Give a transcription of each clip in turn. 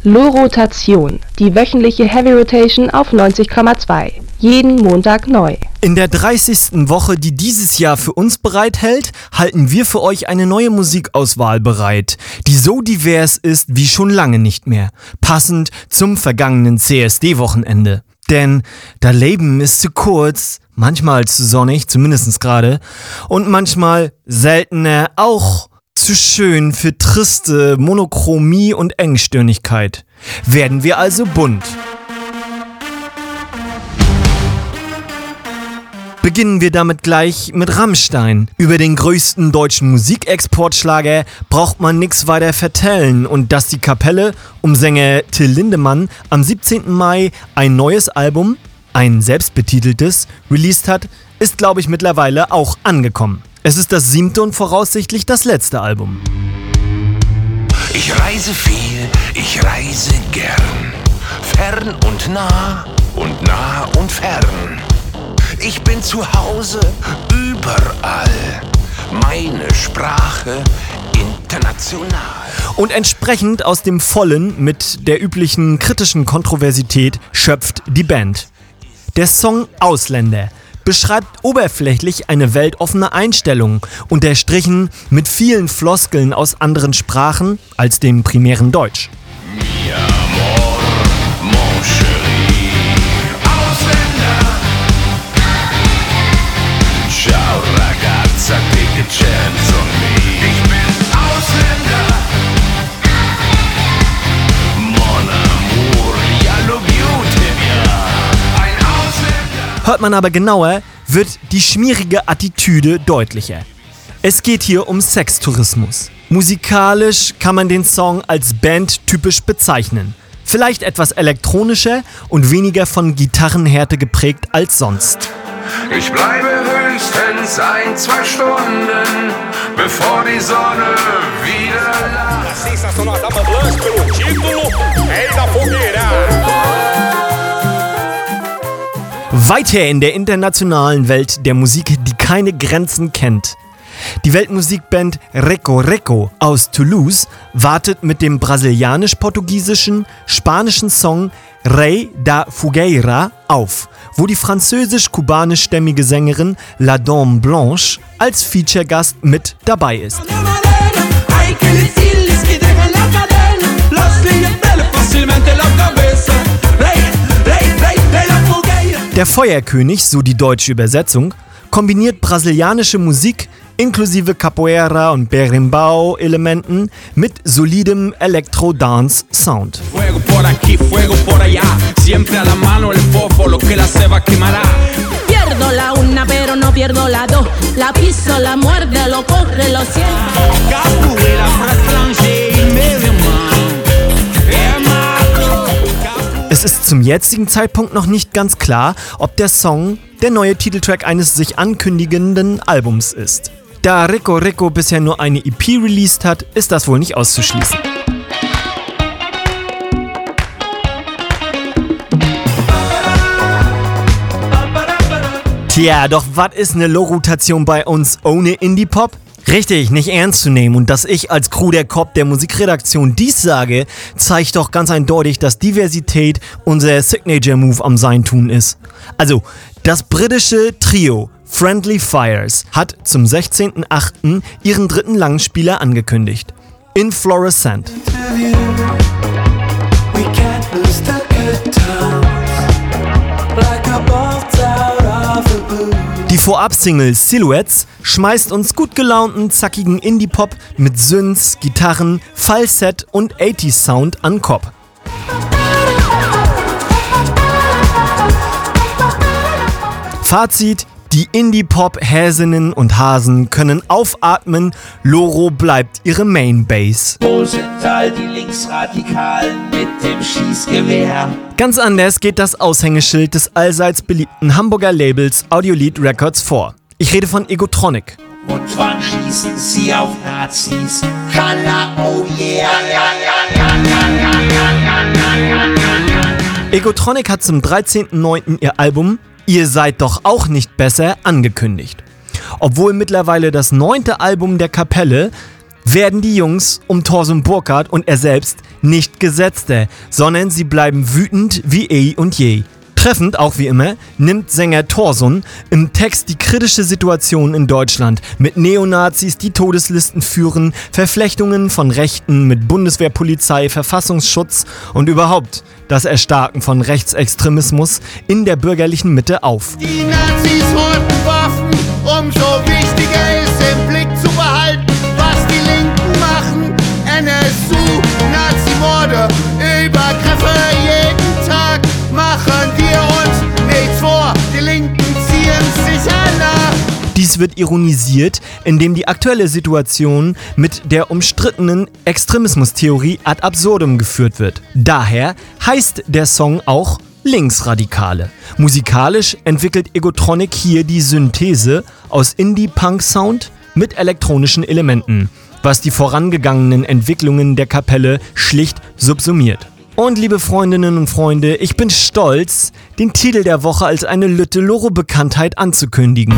Lo-Rotation, die wöchentliche Heavy Rotation auf 90,2. Jeden Montag neu. In der 30. Woche, die dieses Jahr für uns bereithält, halten wir für euch eine neue Musikauswahl bereit, die so divers ist wie schon lange nicht mehr, passend zum vergangenen CSD-Wochenende. Denn das Leben ist zu kurz, manchmal zu sonnig, zumindest gerade, und manchmal seltener auch zu schön für triste Monochromie und Engstirnigkeit. Werden wir also bunt. Beginnen wir damit gleich mit Rammstein. Über den größten deutschen Musikexportschlager braucht man nichts weiter vertellen. Und dass die Kapelle um Sänger Till Lindemann am 17. Mai ein neues Album, ein selbstbetiteltes, released hat, ist, glaube ich, mittlerweile auch angekommen. Es ist das 7. und voraussichtlich das letzte Album. Ich reise viel, ich reise gern, fern und nah und fern. Ich bin zu Hause überall, meine Sprache international. Und entsprechend aus dem Vollen mit der üblichen kritischen Kontroversität schöpft die Band. Der Song Ausländer beschreibt oberflächlich eine weltoffene Einstellung, unterstrichen mit vielen Floskeln aus anderen Sprachen als dem primären Deutsch. Mi amor, mon chéri, Ausländer. Ciao ragazza, take a chance on me. Ich bin Ausländer. Mon amour, ja lo beauty mia. Ein Ausländer. Hört man aber genauer, wird die schmierige Attitüde deutlicher. Es geht hier um Sextourismus. Musikalisch kann man den Song als bandtypisch bezeichnen. Vielleicht etwas elektronischer und weniger von Gitarrenhärte geprägt als sonst. Ich bleibe höchstens 1-2 Stunden, bevor die Sonne wieder lacht. Sensacional, dá Blanche pelo título, Rei da Fogueira. Weiter in der internationalen Welt der Musik, die keine Grenzen kennt. Die Weltmusikband Reco Reco aus Toulouse wartet mit dem brasilianisch-portugiesischen, spanischen Song Rei da Fogueira auf, wo die französisch-kubanischstämmige Sängerin La Dame Blanche als Feature-Gast mit dabei ist. Der Feuerkönig, so die deutsche Übersetzung, kombiniert brasilianische Musik inklusive Capoeira und Berimbau-Elementen mit solidem Elektro-Dance-Sound. Fuego por aquí, fuego por allá, siempre a la mano el fósforo que la ceba quemará. Pierdo la una pero no pierdo la dos, la piso, la muerde, lo corre, lo siento. Capoeira pra estrangeiro, meu irmão, é mato. Es ist zum jetzigen Zeitpunkt noch nicht ganz klar, ob der Song der neue Titeltrack eines sich ankündigenden Albums ist. Da Reco Reco bisher nur eine EP released hat, ist das wohl nicht auszuschließen. Tja, doch was ist eine Lo-Rotation bei uns ohne Indie-Pop? Richtig, nicht ernst zu nehmen. Und dass ich als Crew der Cop der Musikredaktion dies sage, zeigt doch ganz eindeutig, dass Diversität unser Signature-Move am Sein-Tun ist. Also, das britische Trio Friendly Fires hat zum 16.08. ihren dritten Langspieler angekündigt. Inflorescent. Die Vorab-Single Silhouettes schmeißt uns gut gelaunten, zackigen Indie-Pop mit Synths, Gitarren, Falsett und 80s-Sound an Kopf. Fazit: Die Indie-Pop-Häsinnen und Hasen können aufatmen, Loro bleibt ihre Mainbase. Wo sind all die Linksradikalen mit dem Schießgewehr? Ganz anders geht das Aushängeschild des allseits beliebten Hamburger Labels Audiolied Records vor. Ich rede von Egotronic. Und wann schießen sie auf Nazis? Kalla, oh yeah. Egotronic hat zum 13.09. ihr Album Ihr seid doch auch nicht besser angekündigt. Obwohl mittlerweile das 9. Album der Kapelle werden die Jungs um Torsun Burkhardt und er selbst nicht Gesetzte, sondern sie bleiben wütend wie eh und je. Treffend, auch wie immer, nimmt Sänger Torsun im Text die kritische Situation in Deutschland mit Neonazis, die Todeslisten führen, Verflechtungen von Rechten mit Bundeswehr, Polizei, Verfassungsschutz und überhaupt das Erstarken von Rechtsextremismus in der bürgerlichen Mitte auf. Die Nazis holten Waffen, umso wichtiger ist im Blick zu behalten, was die Linken machen. NSU, Nazimorde, Übergriffe jeden Tag. Machen wir uns nichts vor, die Linken ziehen sicher nach. Dies wird ironisiert, indem die aktuelle Situation mit der umstrittenen Extremismustheorie ad absurdum geführt wird. Daher heißt der Song auch Linksradikale. Musikalisch entwickelt Egotronic hier die Synthese aus Indie-Punk-Sound mit elektronischen Elementen, was die vorangegangenen Entwicklungen der Kapelle schlicht subsumiert. Und liebe Freundinnen und Freunde, ich bin stolz, den Titel der Woche als eine Lütte-Loro-Bekanntheit anzukündigen.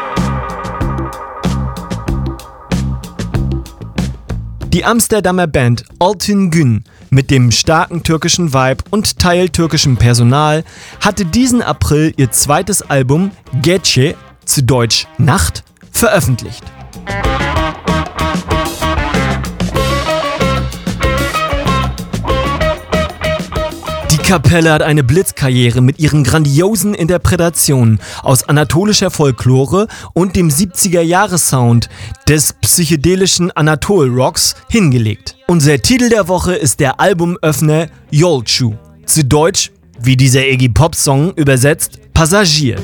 Die Amsterdamer Band Altın Gün mit dem starken türkischen Vibe und teiltürkischem Personal hatte diesen April ihr zweites Album Gece, zu Deutsch Nacht, veröffentlicht. Die Kapelle hat eine Blitzkarriere mit ihren grandiosen Interpretationen aus anatolischer Folklore und dem 70er-Jahre-Sound des psychedelischen Anatol-Rocks hingelegt. Unser Titel der Woche ist der Albumöffner Yolcu, zu Deutsch, wie dieser Iggy-Pop-Song übersetzt, Passagier.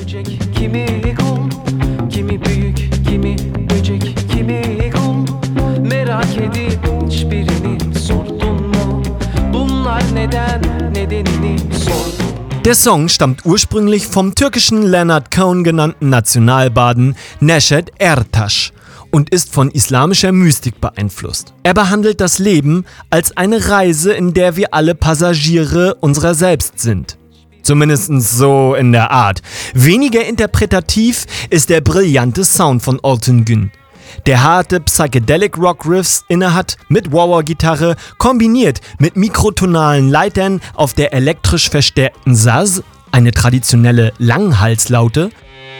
Der Song stammt ursprünglich vom türkischen Leonard Cohen genannten Nationalbaden Neşet Ertaş und ist von islamischer Mystik beeinflusst. Er behandelt das Leben als eine Reise, in der wir alle Passagiere unserer selbst sind. Zumindest so in der Art. Weniger interpretativ ist der brillante Sound von Altın Gün, der harte Psychedelic Rock Riffs innehat mit Wah-Wah-Gitarre, kombiniert mit mikrotonalen Leitern auf der elektrisch verstärkten Saz, eine traditionelle Langhalslaute,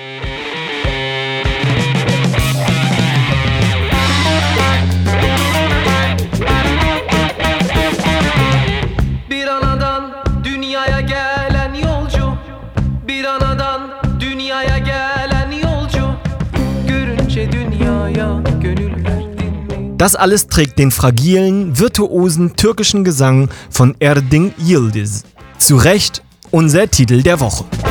das alles trägt den fragilen, virtuosen türkischen Gesang von Erdinç Yıldız. Zu Recht unser Titel der Woche.